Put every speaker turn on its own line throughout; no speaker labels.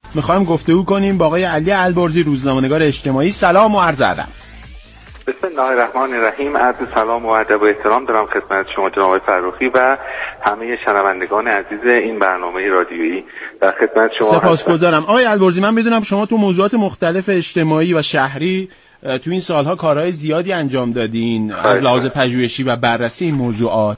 میخوایم گفتگو کنیم با آقای علی البرزی، روزنامه‌نگار اجتماعی. سلام و عرض ادب.
بسم الله الرحمن الرحیم. عرض سلام و ادب و احترام دارم خدمت شما جناب فرخی و همه شنوندگان عزیز این برنامه رادیویی. در خدمت شما
سپاسگزارم. آقای البرزی، من بدونم شما تو موضوعات مختلف اجتماعی و شهری تو این سالها کارهای زیادی انجام دادین از لحاظ پژوهشی و بررسی این موضوعات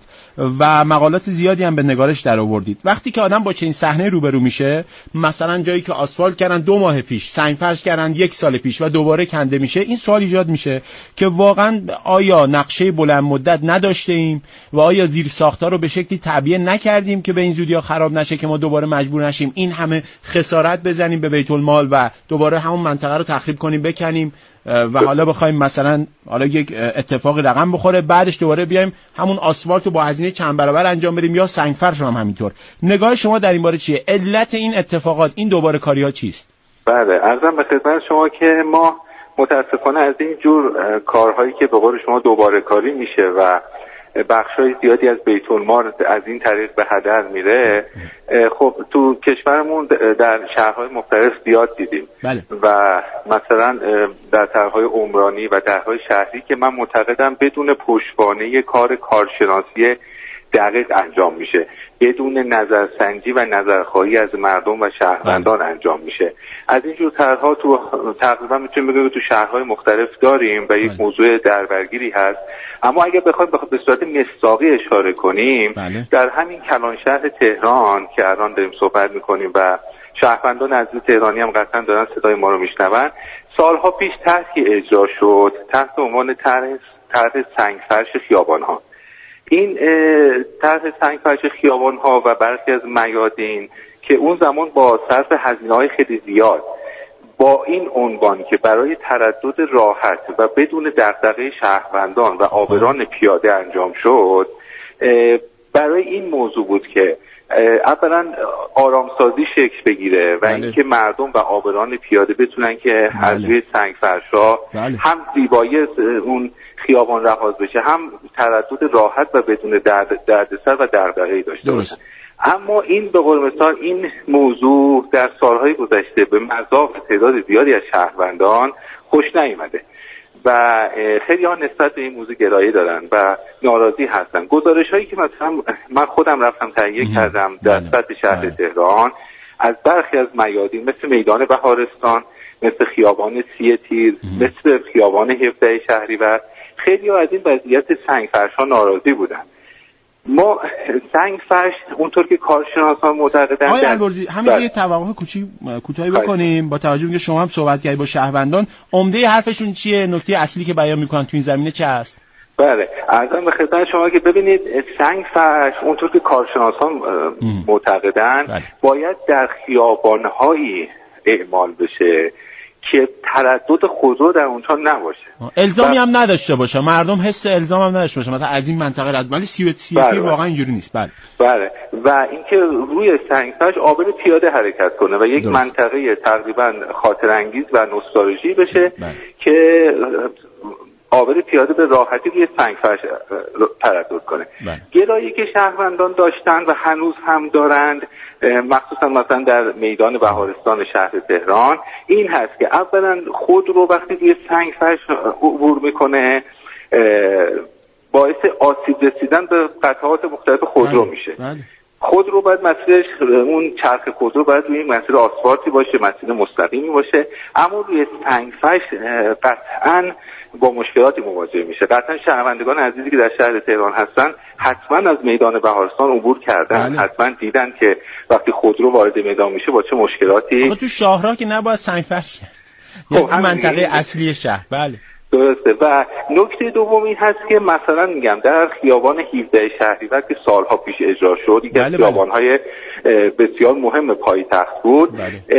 و مقالات زیادی هم به نگارش در آوردید. وقتی که آدم با چنین صحنه روبرو میشه، مثلا جایی که آسفالت کردن 2 ماه پیش، سنگ فرش کردن 1 سال پیش و دوباره کنده میشه، این سوال ایجاد میشه که واقعا آیا نقشه بلند مدت نداشته ایم و آیا زیر ساخت‌ها رو به شکلی تعبیه نکردیم که به این زودی‌ها خراب نشه که ما دوباره مجبور نشیم این همه خسارت بزنیم به بیت المال و دوباره همون منطقه رو تخریب کنیم، بکنیم و حالا بخوایم مثلا یک اتفاقی رقم بخوره، بعدش دوباره بیایم همون آسفالت رو با هزینه چند برابر انجام بدیم یا سنگ فرش رو هم همینطور. نگاه شما در این باره چیه؟ علت این اتفاقات، این دوباره کاری‌ها چیست؟
بله، عرضم به خدمت شما که ما متاسفانه از این جور کارهایی که به قول شما دوباره کاری میشه و بخشای زیادی از بیت المال از این طریق به هدر میره، خب تو کشورمون در شهرهای مختلف زیاد دیدیم.
بله.
و مثلا در طرحهای عمرانی و طرحهای شهری که من معتقدم بدون پشتوانه کارشناسی دقیق انجام میشه، بدون نظرسنجی و نظرخواهی از مردم و شهروندان انجام میشه. از اینجور طرحها تو تقریبا میتونیم بگیم تو شهرهای مختلف داریم و یک موضوع دربرگیری هست. اما اگه بخوایم به صورت مصداقی اشاره کنیم، در همین کلان شهر تهران که الان داریم صحبت میکنیم و شهروندان عزیز تهرانی هم قطعا دارن صدای ما رو میشنون، سالها پیش طرحی اجرا شد تحت عنوان طرح سنگفرش خیابان‌ها. این طرح سنگفرش خیابان‌ها و برخی از میادین که اون زمان با صرف هزینه‌های خیلی زیاد با این عنوان که برای تردد راحت و بدون دغدغه شهروندان و عابران پیاده انجام شد، برای این موضوع بود که اولا آرامسازی شکل بگیره و اینکه مردم و عابران پیاده بتونن که از روی سنگفرش‌ها هم زیبایی اون خیابان رهاز بشه، هم تردد راحت و بدون دردسر و دغدغه‌ای داشته باشن. اما این به قول مثال این موضوع در سالهای گذشته به مذاق تعداد زیادی از شهروندان خوش نیامده و خیلی ها نسبت به این موضوع گرایی دارن و ناراضی هستن. گزارش هایی که مثلا من خودم رفتم تهیه کردم در سطح شهر تهران از برخی از میادین مثل میدان بهارستان، مثل خیابان 30 تیر، مثل خیابان 17 شهریور، خیلی ها از این وضعیت سنگفرش ها ناراضی بودن. ما سنگفرش اونطور که کارشناسان معتقدن
آقای البرزی همین یه توقف کوتاهی بکنیم با توجه به شما هم صحبت کردید با شهروندان، عمده حرفشون چیه؟ نکته اصلی که بیان میکنن تو این زمینه چه است؟
بله، عرضم به خدمت شما که ببینید سنگفرش اونطور که کارشناسان معتقدن باید در خیابان‌هایی اعمال بشه که تردد خودرو در اونجا نباشه،
الزامی هم نداشته باشه، مردم حس الزام هم نداشته باشه، مثلا از این منطقه رد، ولی سیاتی واقعا اینجوری نیست.
بله و اینکه روی سنگفرش عابر پیاده حرکت کنه و یک منطقه تقریبا خاطر انگیز و نوستالژی بشه که عابر پیاده به راحتی روی سنگفرش تردد کنه. گرایی که شهروندان داشتن و هنوز هم دارند، مخصوصا مثلا در میدان بهارستان شهر تهران، این هست که اولا خود رو وقتی روی سنگفرش عبور میکنه باعث آسیب رسیدن به قطعات مختلف خودرو میشه. خودرو باید مسیرش، اون چرخ خودرو باید روی مسیر آسفالتی باشه، مسیر مستقیمی باشه، اما روی سنگفرش قطعاً با مشکلاتی مواجه میشه. قطعا شهروندگان عزیزی که در شهر تهران هستن حتما از میدان بهارستان عبور کردن، حتما دیدن که وقتی خودرو وارد میدان میشه با چه مشکلاتی.
تو شاهراه که نباید سنگفرش یعنی منطقه اصلی شهر. بله
درسته. و نکته دوم این هست که مثلا میگم در خیابان 17 شهریور که سالها پیش اجرا شد، یکی از خیابان‌های بسیار مهم پایتخت بود،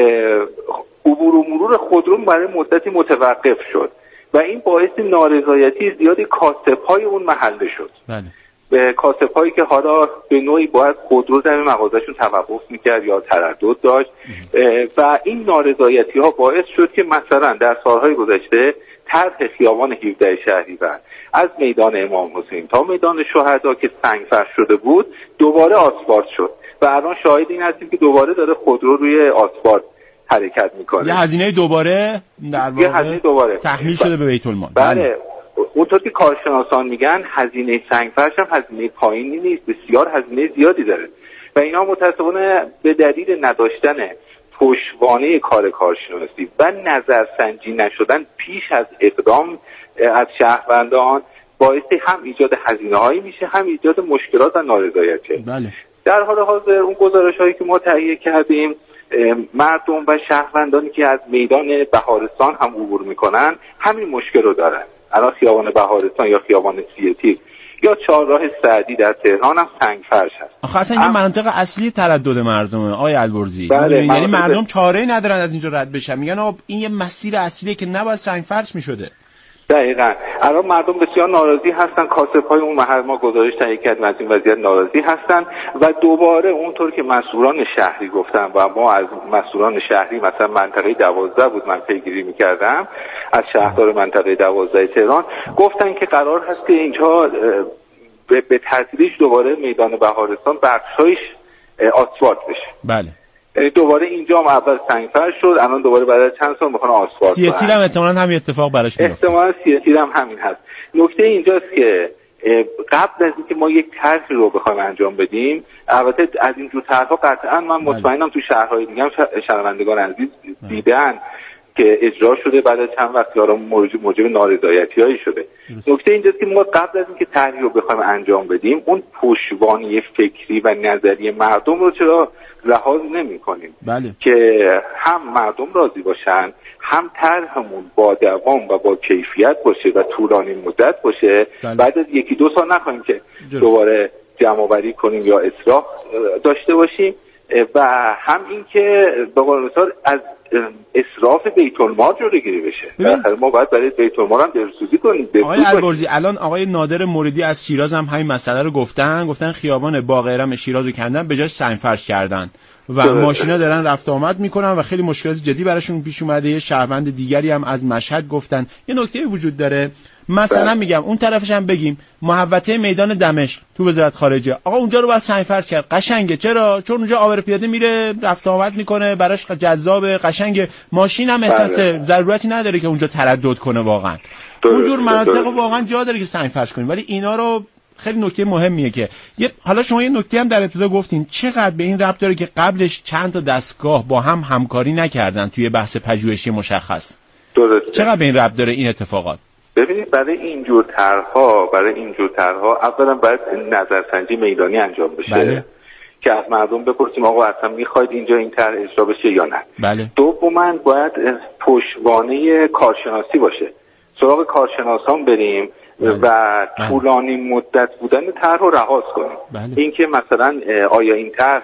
عبور و مرور خودرو برای مدتی متوقف شد و این باعث نارضایتی زیادی کاسب‌های اون محله شد. به کاسب‌هایی که حالا به نوعی باید خودرو در مغازه‌شون توقف می‌کرد یا تردد داشت و این نارضایتی‌ها باعث شد که مثلا در سالهای گذشته طرح خیابان 17 شهریور از میدان امام حسین تا میدان شهدا که سنگفرش شده بود دوباره آسفالت شد و الان شاهد این هستیم که دوباره داره خودرو روی آسفالت حرکت میکنه.
یه هزینه دوباره در واقع تحمیل شده به بیت المال.
بله. اونطور که کارشناسان میگن هزینه سنگفرش هم هزینه پایینی نیست، بسیار هزینه زیادی داره و اینا متأسفانه به دلیل نداشتن پشتوانه کار کارشناسی و نظرسنجی نشدن پیش از اقدام از شهروندان باعث هم ایجاد هزینه‌هایی میشه، هم ایجاد مشکلات و نارضایتی.
بله.
در حال حاضر اون گزارش‌هایی که ما تهیه کردیم، مردم و شهروندانی که از میدان بهارستان هم عبور میکنن همین مشکل رو دارن. الان خیابان بهارستان یا خیابان سی‌تیر یا چهارراه سعدی در تهران هم سنگفرش هست.
آخه اصلا این مناطق اصلی تردد مردمه آقای البرزی.
بله،
یعنی مردم چاره‌ای ندارن از اینجا رد بشن، میگن آقا این یه مسیر اصلیه که نباید سنگفرش میشده.
دقیقاً. الان مردم بسیار ناراضی هستن، کاسب‌های اون محل ما گزارش تهیه کردیم از این وضعیت ناراضی هستن و دوباره اونطور که مسئولان شهری گفتن و ما از مسئولان شهری مثلا منطقه 12 بود من پیگیری می‌کردم از شهردار منطقه 12 تهران، گفتن که قرار هست که اینجا به تدریج دوباره میدان بهارستان بخشایش آسفالت بشه.
بله.
دوباره اینجا هم اول سنگفرش شد، الان دوباره بعد از چند سال میخوان آسفالت.
سی‌تیر هم احتمالاً همین اتفاق براش میفته.
احتمالاً سی‌تیر هم همین هست. نکته اینجاست که قبل از اینکه ما یک طرحی رو بخوایم انجام بدیم، البته از این جور طرح‌ها قطعاً من مطمئنم تو شهرهای دیگه هم شنوندگان عزیز دیدن که اجرا شده، بعد از چند وقت یارو موجب نارضایتی‌هایی شده. نکته اینجاست که ما قبل از اینکه طرحی رو بخوایم انجام بدیم اون پشتوانه فکری و نظری مردم رو چرا لحاظ نمی‌کنیم؟
بله.
که هم مردم راضی باشن، هم طرحمون با دوام و با کیفیت باشه و طولانی مدت باشه.
بله.
بعد از یکی دو سال نخواهیم که دوباره جمع‌آوری کنیم یا اصلاح داشته باشیم و هم این که به قول مثال از اسراف بیت المال جلوگیری بشه. در ما باید برای بیت المال هم دلسوزی کنیم.
آقای البرزی، الان آقای نادر موردی از شیراز هم همین مسئله رو گفتن خیابان باقرم شیراز رو کندن به جاش سنگفرش کردن و ماشینا دارن رفت آمد میکنن و خیلی مشکلات جدی براشون پیش اومده. یه شهروند دیگری هم از مشهد گفتن یه نکته وجود داره، مثلا میگم اون طرفش هم بگیم محوطه میدان دمشق تو وزارت خارجه، آقا اونجا رو باید سنگفرش کرد. قشنگه. چرا؟ چون اونجا عابر پیاده میره رفت آمد میکنه، براش جذابه، قشنگه، ماشین هم احساس ضرورتی نداره که اونجا تردد کنه. واقعا اونجور مناطق واقعا جا داره که سنگفرش کنیم، ولی اینا رو خیلی نکته مهمیه که حالا شما یه نکته هم در ابتدا گفتین چقدر به این ربط داره که قبلش چند تا دستگاه با هم همکاری نکردن توی بحث پژوهشی مشخص. چقدر به این ربط داره این اتفاقات؟
ببینید برای اینجور طرح‌ها اولا باید نظرسنجی میدانی انجام بشه.
بله.
که از مردم بپرسیم آقا اصلا میخواید اینجا این طرح اجرا بشه یا نه.
بله.
دوما باید پشتوانه کارشناسی باشه، سراغ کارشناسان بریم. بله. و طولانی مدت بودن طرح رو رهاز کنیم.
بله.
اینکه مثلا آیا این طرح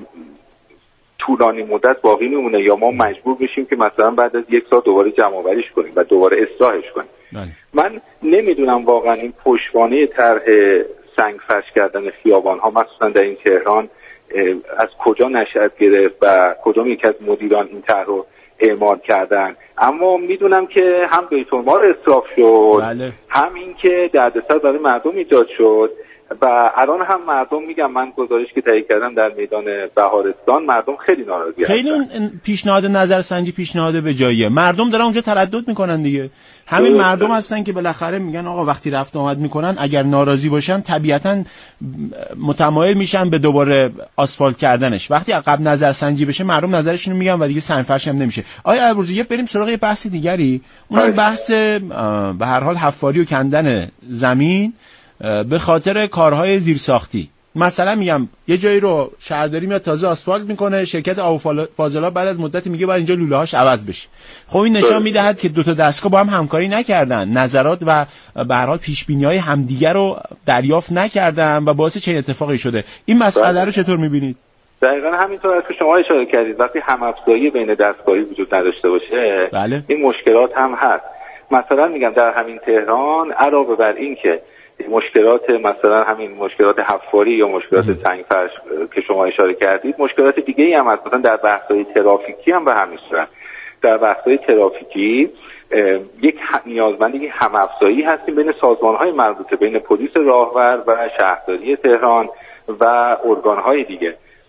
طولانی مدت باقی میمونه یا ما مجبور بشیم که مثلا بعد از یک سال دوباره جمع‌آوریش کنیم و دوباره اصلاحش کنیم.
بله.
من نمیدونم واقعا این پشتوانه طرح سنگفرش کردن خیابان‌ها مخصوصا در این تهران از کجا نشأت گرفت و کدوم یک از مدیران این طرح رو اعمال کردن، اما میدونم که هم بیت المال اصراف شد.
بله.
هم این که دردسر برای مردم ایجاد شد و الان هم مردم میگم من گزارش که تهیه کردم در میدان بهارستان مردم خیلی ناراضی هستن.
خیلی پیشنهاد نظرسنجی پیشنهاد به جاییه، مردم دارن اونجا تردد میکنن دیگه. همین مردم هستن که بالاخره میگن آقا وقتی رفت آمد میکنن اگر ناراضی باشن طبیعتاً متمایل میشن به دوباره آسفالت کردنش. وقتی عقب نظرسنجی بشه مردم نظرشون رو میگن و دیگه سنگفرش هم نمیشه. آیا البرزی بریم سراغ یه بحث دیگری، اونم بحث به هر حال حفاری و کندن زمین به خاطر کارهای زیرساختی. مثلا میگم یه جایی رو شهرداری میاد تازه آسفالت میکنه، شرکت آب و فاضلاب بعد از مدتی میگه باید اینجا لوله هاش عوض بشه. خب این نشان میدهد که دو تا دستگاه با هم همکاری نکردن، نظرات و به هر حال پیش بینی‌های همدیگه رو دریافت نکردن و باعث چنین اتفاقی شده. این مسئله رو چطور میبینید؟
دقیقاً همینطور که شما اشاره کردید، وقتی هم‌افزایی بین دستگاهی وجود نداشته باشه
بله.
این مشکلات هم هست. مثلا میگم در همین تهران علاوه بر این که مشکلات مثلا همین مشکلات حفاری یا مشکلات سنگفرش که شما اشاره کردید، مشکلات دیگه ای هم هست. مثلا در بحث‌های ترافیکی هم به همین صورت. در بحث‌های ترافیکی یک نیازمندی هم‌افزایی هستیم بین سازمان‌های مربوطه، بین پلیس راهور و شهرداری تهران و ارگان‌های دیگه.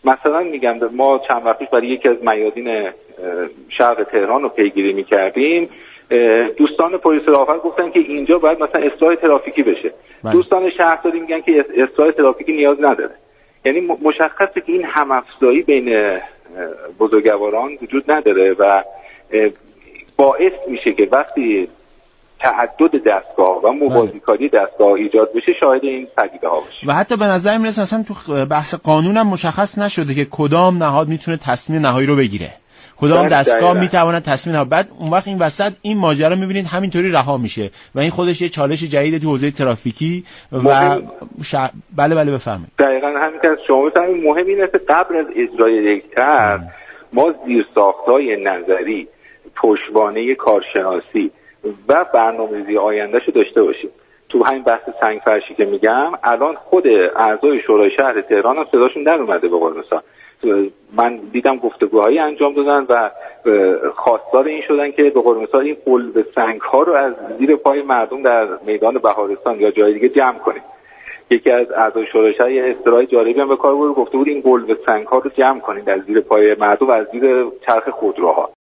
مثلا میگم ما چند وقت پیش برای یکی از میادین شرق تهران رو پیگیری میکردیم، دوستان پلیس رافت گفتن که اینجا باید مثلا اصلاح ترافیکی بشه. دوستان شهرداری میگن که اصلاح ترافیکی نیاز نداره. یعنی مشخصه که این همافزایی بین بزرگواران وجود نداره و باعث میشه که وقتی تعدد دستگاه و موازیکاری دستگاه ایجاد بشه شاهد این پدیده ها باشه.
و حتی به نظر میرسه اصلا تو بحث قانون هم مشخص نشده که کدام نهاد میتونه تصمیم نهایی رو بگیره، کدام دستگاه میتواند تصمیم نهایی. بعد اون وقت این وسط این ماجرا میبینید همینطوری رها میشه و این خودش یه چالش جدید تو حوزه ترافیکی و بله بفرمایید.
دقیقاً همین که شما بفرمایید. مهم اینه که قبل از اجرای یک طرح ما زیرساخت‌های نظری، پشتوانه کارشناسی و برنامه‌ریزی آیندهشو داشته باشیم. تو همین بحث سنگ فرشی که میگم، الان خود اعضای شورای شهر تهران هم صداشون در اومده. به قول مثلا من دیدم گفتگوهایی انجام دادن و خواستار این شدن که به قول مثلا این قلب سنگ‌ها رو از زیر پای مردم در میدان بهارستان یا جای دیگه جمع کنیم. یکی از اعضای شورای شهر یه اصطلاح جالبی هم به کار برد، گفته بود این قلب سنگ‌ها رو جمع کنید از زیر پای مردم و از زیر چرخ خودروها.